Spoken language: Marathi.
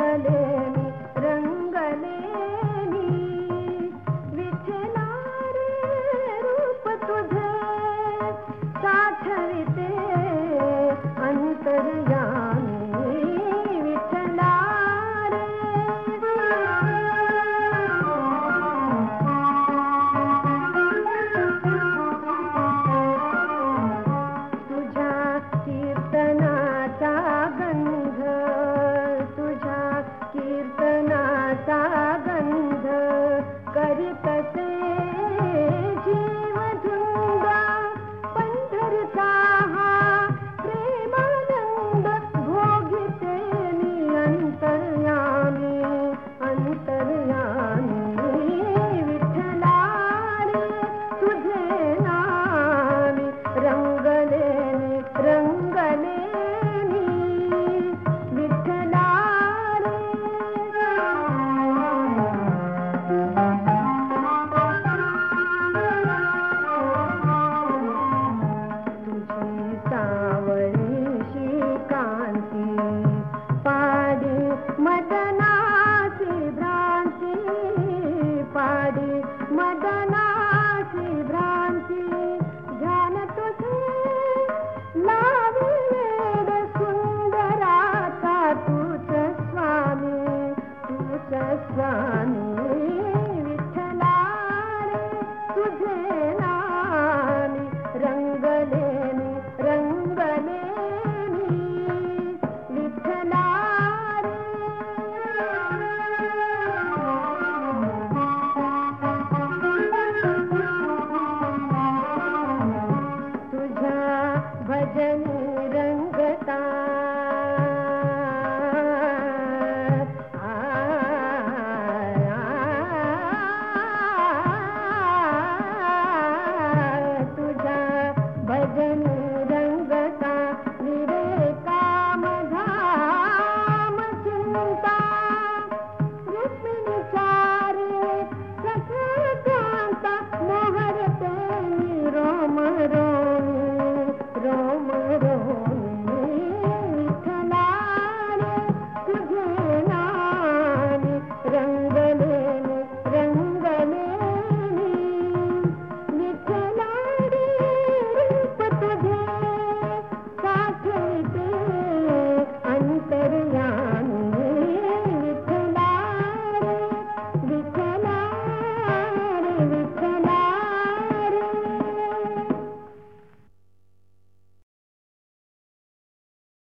रंगलेनी रंगलेनी विठला रे रूप तुझे साठविते अंतर्यामी विठला रे तुझ्या कीर्तनाचा गंध तुझ्या कीर्तनाचा गंध करीतसे जीवधुंदा पंढरचा हा प्रेमानंद भोगितेनी अंतर्यामी अंतर्यामी विठला रे तुझे नामी रंगलेनी रंगलेनी विठला रे तुझी सावळीशी कांती पाडी मदनाची भ्रांती पाडी मदनाची भ्रांती ध्यान तुझे लाविलेड सुंदराचा तूच स्वामी विठला रे तुझे नामी रंगलेनी रंगलेनी विठला रे तुझ्या भजनी रंगता तुझ्या भजनी रंगता निरे काम धाम चिंता